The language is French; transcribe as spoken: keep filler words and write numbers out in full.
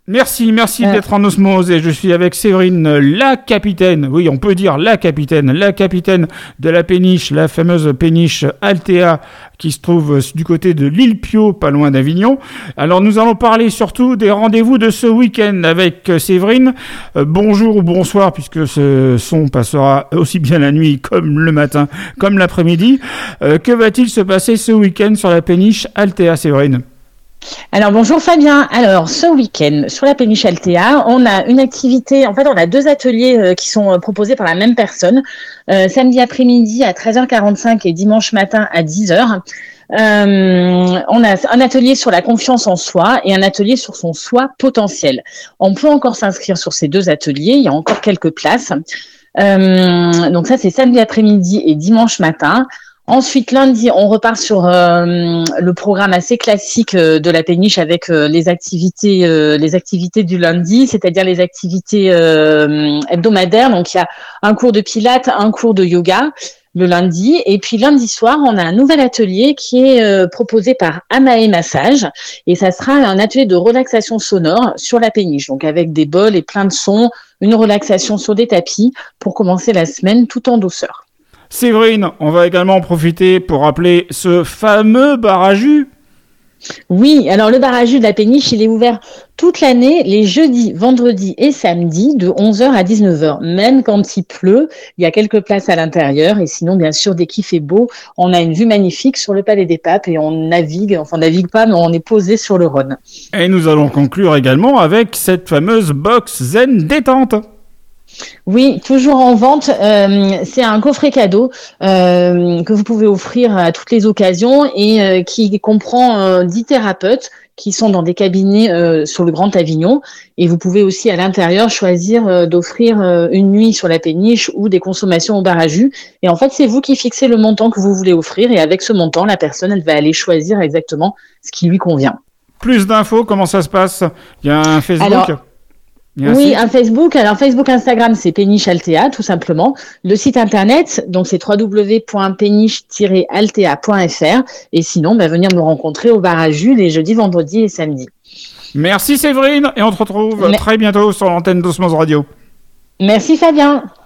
Merci, merci Euh. d'être en osmose et je suis avec Séverine, la capitaine, oui on peut dire la capitaine, la capitaine de la péniche, la fameuse péniche Altea qui se trouve du côté de l'île Pio, pas loin d'Avignon. Alors nous allons parler surtout des rendez-vous de ce week-end avec Séverine. Euh, bonjour ou bonsoir puisque ce son passera aussi bien la nuit comme le matin, comme l'après-midi. Euh, que va-t-il se passer ce week-end sur la péniche Altea, Séverine ? Alors bonjour Fabien. Alors ce week-end sur la péniche Altea, on a une activité. En fait, on a deux ateliers euh, qui sont euh, proposés par la même personne. Euh, samedi après-midi à treize heures quarante-cinq et dimanche matin à dix heures. Euh, on a un atelier sur la confiance en soi et un atelier sur son soi potentiel. On peut encore s'inscrire sur ces deux ateliers. Il y a encore quelques places. Euh, donc ça, c'est samedi après-midi et dimanche matin. Ensuite, lundi, on repart sur euh, le programme assez classique euh, de la péniche avec euh, les activités, euh, les activités du lundi, c'est-à-dire les activités euh, hebdomadaires. Donc, il y a un cours de pilates, un cours de yoga le lundi. Et puis, lundi soir, on a un nouvel atelier qui est euh, proposé par Amae Massage. Et ça sera un atelier de relaxation sonore sur la péniche. Donc, avec des bols et plein de sons, une relaxation sur des tapis pour commencer la semaine tout en douceur. Séverine, on va également en profiter pour rappeler ce fameux bar à jus. Oui, alors le bar à jus de la péniche, il est ouvert toute l'année, les jeudis, vendredis et samedis, de onze heures à dix-neuf heures. Même quand il pleut, il y a quelques places à l'intérieur. Et sinon, bien sûr, dès qu'il fait beau, on a une vue magnifique sur le Palais des Papes et on navigue, enfin on navigue pas, mais on est posé sur le Rhône. Et nous allons conclure également avec cette fameuse box zen détente. Oui, toujours en vente. Euh, c'est un coffret cadeau euh, que vous pouvez offrir à toutes les occasions et euh, qui comprend euh, dix thérapeutes qui sont dans des cabinets euh, sur le Grand Avignon. Et vous pouvez aussi à l'intérieur choisir euh, d'offrir euh, une nuit sur la péniche ou des consommations au bar à jus. Et en fait, c'est vous qui fixez le montant que vous voulez offrir. Et avec ce montant, la personne, elle va aller choisir exactement ce qui lui convient. Plus d'infos, comment ça se passe ? Il y a un Facebook ? Alors, Un oui, site. un Facebook. Alors, Facebook, Instagram, c'est Péniche Altea, tout simplement. Le site internet, donc, c'est w w w point péniche tiret altea point f r. Et sinon, bah, venir me rencontrer au bar à jus les jeudis, vendredis et samedis. Merci Séverine, et on te retrouve Mais... très bientôt sur l'antenne d'Osmose Radio. Merci Fabien.